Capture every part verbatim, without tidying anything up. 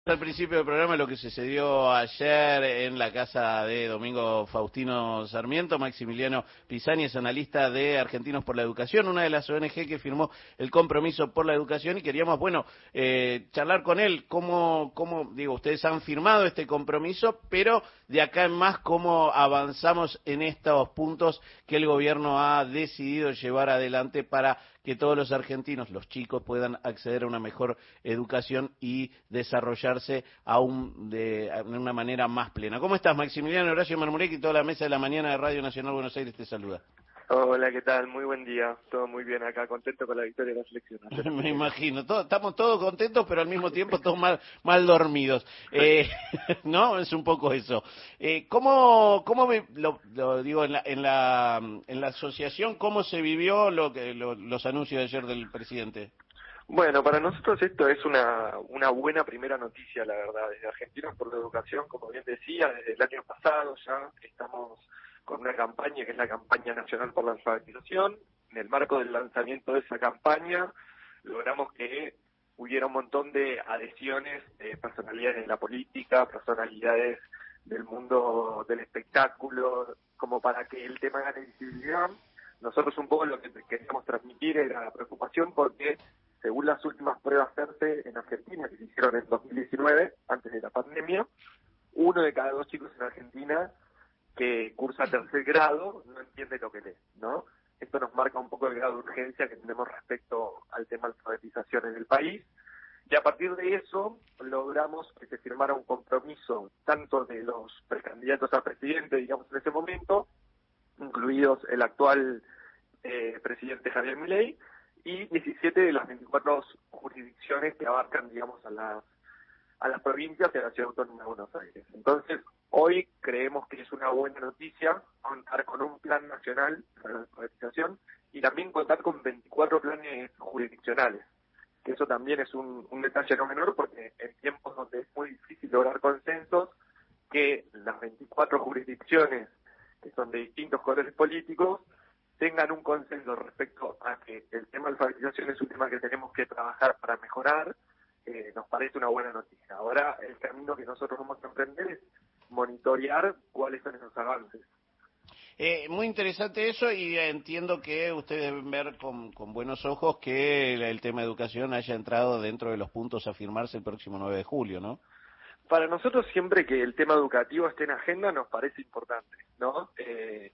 Al principio del programa lo que sucedió ayer en la casa de Domingo Faustino Sarmiento. Maximiliano Pisani es analista de Argentinos por la Educación, una de las O N G que firmó el compromiso por la educación, y queríamos, bueno, eh, charlar con él cómo, cómo, digo, ustedes han firmado este compromiso, pero de acá en más cómo avanzamos en estos puntos que el gobierno ha decidido llevar adelante para que todos los argentinos, los chicos, puedan acceder a una mejor educación y desarrollarse aún de, de una manera más plena. ¿Cómo estás, Maximiliano? Horacio Marmurek y toda la mesa de la mañana de Radio Nacional Buenos Aires te saluda. Hola, ¿qué tal? Muy buen día. Todo muy bien acá, contento con la victoria de la selección. Me imagino, todo, estamos todos contentos, pero al mismo tiempo todos mal, mal dormidos. Eh, ¿No? Es un poco eso. Eh, ¿Cómo, cómo me, lo, lo digo en la, en la en la asociación, cómo se vivió lo que lo, los anuncios de ayer del presidente? Bueno, para nosotros esto es una, una buena primera noticia, la verdad. Desde Argentinos por la Educación, como bien decía, desde el año pasado ya estamos con una campaña que es la campaña nacional por la alfabetización. En el marco del lanzamiento de esa campaña logramos que hubiera un montón de adhesiones de personalidades de la política, personalidades del mundo del espectáculo, como para que el tema gane visibilidad. Nosotros un poco lo que queríamos transmitir era la preocupación porque, según las últimas pruebas PERTE en Argentina, que se hicieron en dos mil diecinueve, antes de la pandemia, uno de cada dos chicos en Argentina que cursa tercer grado no entiende lo que lee, ¿no? Esto nos marca un poco el grado de urgencia que tenemos respecto al tema de alfabetización en el país. Y a partir de eso logramos que se firmara un compromiso tanto de los precandidatos a presidente, digamos, en ese momento, incluidos el actual eh, presidente Javier Milei, y diecisiete de las veinticuatro jurisdicciones que abarcan, digamos, a las a las provincias y a la Ciudad Autónoma de Buenos Aires. Entonces, hoy creemos que es una buena noticia contar con un plan nacional para la alfabetización y también contar con veinticuatro planes jurisdiccionales, que eso también es un, un detalle no menor, porque en tiempos donde es muy difícil lograr consensos, que las veinticuatro jurisdicciones, que son de distintos colores políticos, tengan un consenso respecto a que el tema de alfabetización es un tema que tenemos que trabajar para mejorar. Eh, nos parece una buena noticia. Ahora el camino que nosotros vamos a emprender es monitorear cuáles son esos avances. Eh, muy interesante eso, y entiendo que ustedes deben ver con, con buenos ojos que el, el tema de educación haya entrado dentro de los puntos a firmarse el próximo nueve de julio, ¿no? Para nosotros siempre que el tema educativo esté en agenda nos parece importante, ¿no? Eh,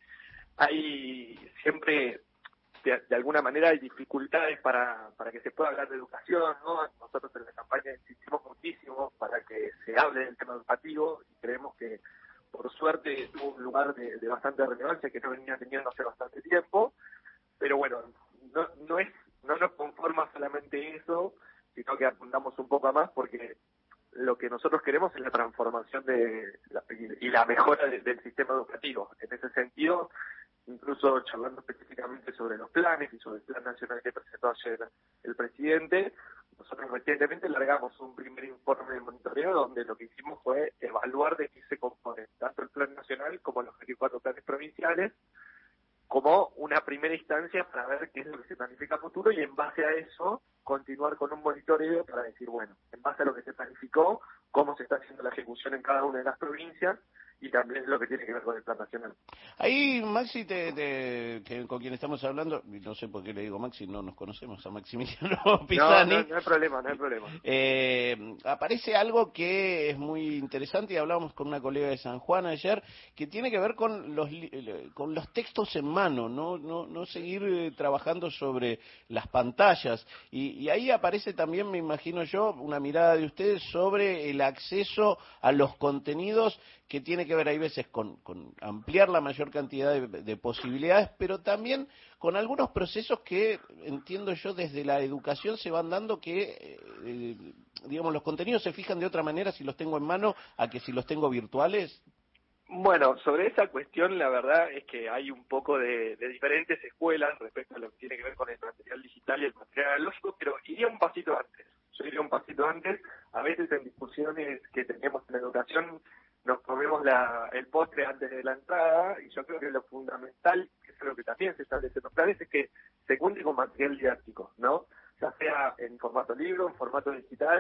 hay siempre, de, de alguna manera, hay dificultades para, para que se pueda hablar de educación, ¿no? Nosotros en la campaña insistimos muchísimo para que se hable del tema educativo y creemos que, por suerte, tuvo un lugar de, de bastante relevancia que no venía teniendo hace bastante tiempo, pero bueno, no, no es no nos conforma solamente eso, sino que apuntamos un poco a más porque lo que nosotros queremos es la transformación de la, y la mejora de, del sistema educativo. En ese sentido, incluso charlando específicamente sobre los planes y sobre el plan nacional que presentó ayer el presidente, nosotros recientemente largamos un primer informe de monitoreo donde lo que hicimos fue evaluar de qué se compone tanto el plan nacional como los veinticuatro planes provinciales, como una primera instancia para ver qué es lo que se planifica a futuro y en base a eso continuar con un monitoreo para decir, bueno, en base a lo que se planificó, cómo se está haciendo la ejecución en cada una de las provincias y también lo que tiene que ver con el plan nacional. Ahí, Maxi, te, te, que, con quien estamos hablando, y no sé por qué le digo Maxi, no nos conocemos, a Maximiliano No, no, Pisani, no hay problema, no hay problema. eh, aparece algo que es muy interesante, y hablamos con una colega de San Juan ayer, que tiene que ver con los, con los textos en mano, no, no, no seguir eh, trabajando sobre las pantallas, y, y ahí aparece también, me imagino yo, una mirada de ustedes sobre el acceso a los contenidos, que tiene que ver, hay veces, con, con ampliar la mayor cantidad de, de posibilidades, pero también con algunos procesos que, entiendo yo, desde la educación se van dando, que, eh, digamos, los contenidos se fijan de otra manera si los tengo en mano a que si los tengo virtuales. Bueno, sobre esa cuestión la verdad es que hay un poco de, de diferentes escuelas respecto a lo que tiene que ver con el material digital y el material analógico, pero iría un pasito antes. Yo iría un pasito antes. A veces en discusiones que tenemos en la educación nos comemos la, el postre antes de la entrada, y yo creo que lo fundamental, que es lo que también se establece en los planes, es que se cuente con material didáctico, ¿no? Ya sea en formato libro, en formato digital,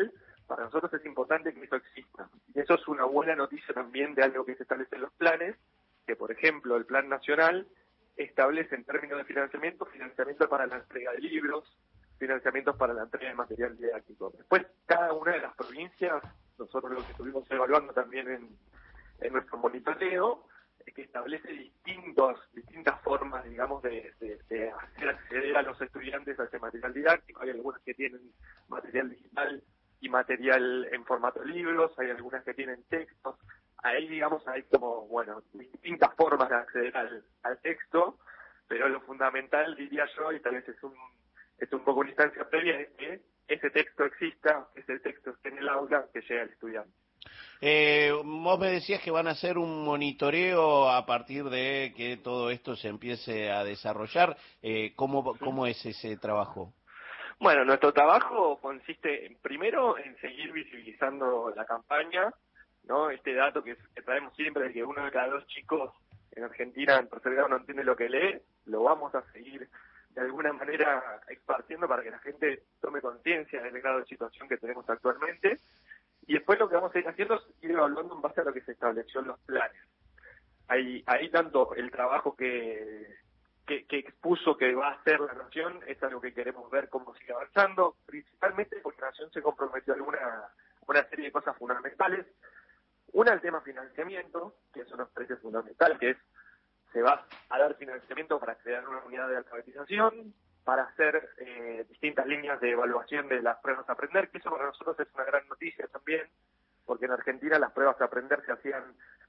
Para nosotros es importante que eso exista. Y eso es una buena noticia también de algo que se establece en los planes, que por ejemplo el Plan Nacional establece en términos de financiamiento, financiamiento para la entrega de libros, financiamientos para la entrega de material didáctico. Después, cada una de las provincias, nosotros lo que estuvimos evaluando también en, en nuestro monitoreo, es que establece distintos, distintas formas, digamos, de, de, de hacer acceder a los estudiantes a ese material didáctico. Hay algunas que tienen material digital y material en formato libros, hay algunas que tienen textos. Ahí, digamos, hay como, bueno, distintas formas de acceder al, al texto, pero lo fundamental, diría yo, y tal vez es un, es un poco una instancia previa, es que ese texto exista, que ese texto esté en el aula, que llegue al estudiante. Eh, vos me decías que van a hacer un monitoreo a partir de que todo esto se empiece a desarrollar. Eh, ¿cómo, ¿Cómo es ese trabajo? Bueno, nuestro trabajo consiste, en, primero, en seguir visibilizando la campaña, ¿no? Este dato que, que traemos siempre de que uno de cada dos chicos en Argentina en tercer grado no entiende lo que lee, lo vamos a seguir de alguna manera esparciendo para que la gente tome conciencia del grado de situación que tenemos actualmente. Y después lo que vamos a ir haciendo es ir evaluando en base a lo que se estableció en los planes. Ahí, ahí tanto el trabajo que, que, que expuso que va a hacer la Nación es algo que queremos ver cómo sigue avanzando, principalmente porque la Nación se comprometió a alguna, una serie de cosas fundamentales. Una, el tema financiamiento, que eso nos parece fundamental, que es se va a dar financiamiento para crear una unidad de alfabetización, para hacer eh, distintas líneas de evaluación de las pruebas a aprender, que eso para nosotros es una gran noticia también, porque en Argentina las pruebas a aprender se hacían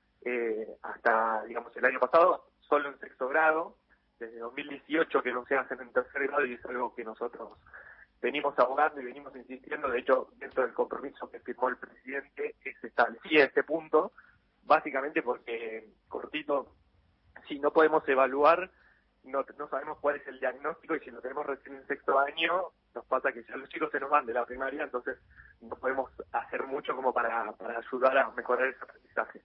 eh, hasta, digamos, el año pasado, solo en sexto grado, desde dos mil dieciocho que no se hacen en tercer grado, y es algo que nosotros venimos abogando y venimos insistiendo. De hecho, dentro del compromiso que firmó el presidente, se establecía este punto, básicamente porque, cortito, si no podemos evaluar, no, no sabemos cuál es el diagnóstico, y si lo tenemos recién en sexto año, nos pasa que ya los chicos se nos van de la primaria, entonces no podemos hacer mucho como para, para ayudar a mejorar ese aprendizaje.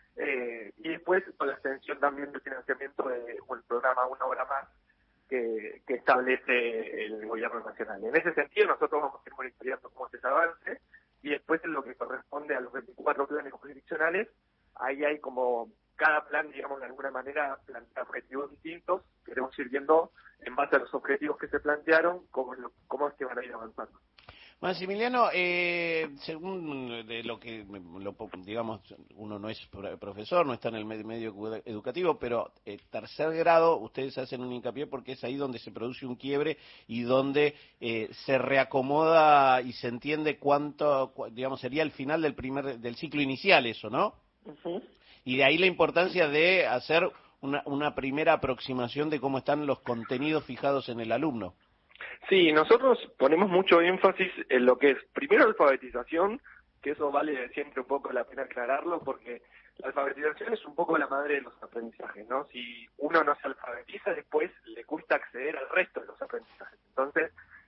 Eh, y después con la extensión también del financiamiento del programa Una Hora Más, que, que establece el gobierno nacional. En ese sentido, nosotros vamos a ir monitoreando cómo es ese avance, y después en lo que corresponde a los veinticuatro planes jurisdiccionales, ahí hay como cada plan, digamos, de alguna manera plantea objetivos distintos. Queremos ir viendo, en base a los objetivos que se plantearon, cómo es, lo, cómo es que van a ir avanzando. Maximiliano, eh, según de lo que, lo, digamos, uno no es profesor, no está en el medio educativo, pero eh, tercer grado, ustedes hacen un hincapié porque es ahí donde se produce un quiebre y donde eh, se reacomoda y se entiende cuánto, digamos, sería el final del primer del ciclo inicial, eso, ¿no? Uh-huh. Y de ahí la importancia de hacer una, una primera aproximación de cómo están los contenidos fijados en el alumno. Sí, nosotros ponemos mucho énfasis en lo que es, primero, alfabetización, que eso vale siempre un poco la pena aclararlo, porque la alfabetización es un poco la madre de los aprendizajes, ¿no? Si uno no se alfabetiza, después le cuesta acceder al resto de los aprendizajes. Entonces,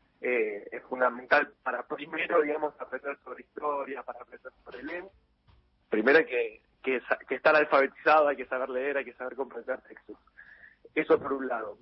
eh, es fundamental para primero, digamos, aprender sobre historia, para aprender sobre lengua. Primero hay que, que, que estar alfabetizado, hay que saber leer, hay que saber comprender textos. Eso por un lado.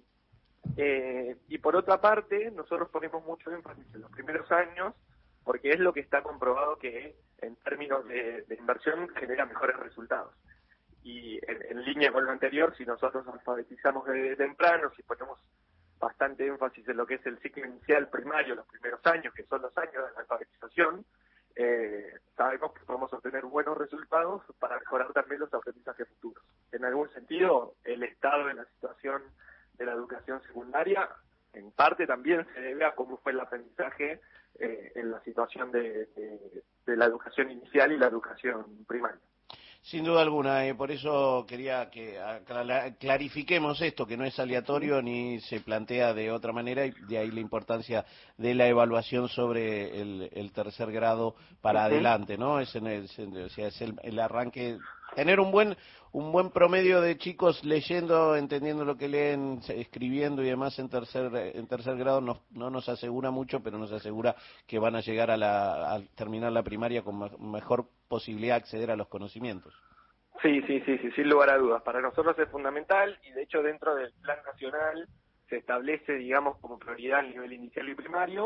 Eh, y por otra parte, nosotros ponemos mucho énfasis en los primeros años, porque es lo que está comprobado que en términos de, de inversión genera mejores resultados. Y en, en línea con lo anterior, si nosotros alfabetizamos desde temprano, si ponemos bastante énfasis en lo que es el ciclo inicial primario, los primeros años, que son los años de la alfabetización, eh, sabemos que podemos obtener buenos resultados para mejorar también los aprendizajes futuros. En algún sentido, el estado de la situación de la educación secundaria, en parte también se debe a cómo fue el aprendizaje eh, en la situación de, de, de la educación inicial y la educación primaria. Sin duda alguna, eh, por eso quería que clarifiquemos esto, que no es aleatorio ni se plantea de otra manera, y de ahí la importancia de la evaluación sobre el, el tercer grado para uh-huh. adelante, ¿no? Es, en el, o sea, es el, el arranque, tener un buen un buen promedio de chicos leyendo, entendiendo lo que leen, escribiendo y demás en tercer en tercer grado no, no nos asegura mucho, pero nos asegura que van a llegar a, la, a terminar la primaria con ma- mejor posibilidad de acceder a los conocimientos. Sí, sí, sí, sí, sin lugar a dudas. Para nosotros es fundamental, y de hecho dentro del Plan Nacional se establece, digamos, como prioridad el nivel inicial y primario,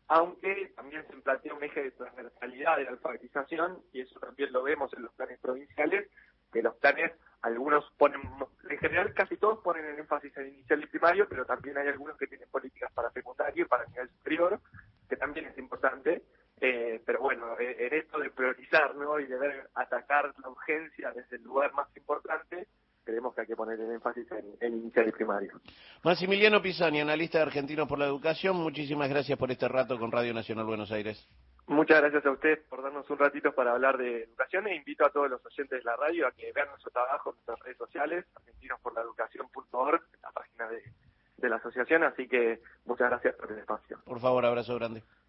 aunque también se plantea un eje de transversalidad de la alfabetización, y eso también lo vemos en los planes provinciales, que los planes, algunos ponen, en general casi todos ponen el énfasis en inicial y primario, pero también hay algunos que tienen políticas para secundario y para nivel superior, que también es importante, eh, pero bueno, en esto de priorizar, ¿no?, y de ver, atacar la urgencia desde el lugar más importante, creemos que hay que poner el énfasis en, en inicial y primario. Maximiliano Pisani, analista de Argentinos por la Educación, muchísimas gracias por este rato con Radio Nacional Buenos Aires. Muchas gracias a ustedes por darnos un ratito para hablar de educación, e invito a todos los oyentes de la radio a que vean nuestro trabajo en nuestras redes sociales, argentinos por la educación punto org, la página de, de la asociación, así que muchas gracias por el espacio. Por favor, abrazo grande.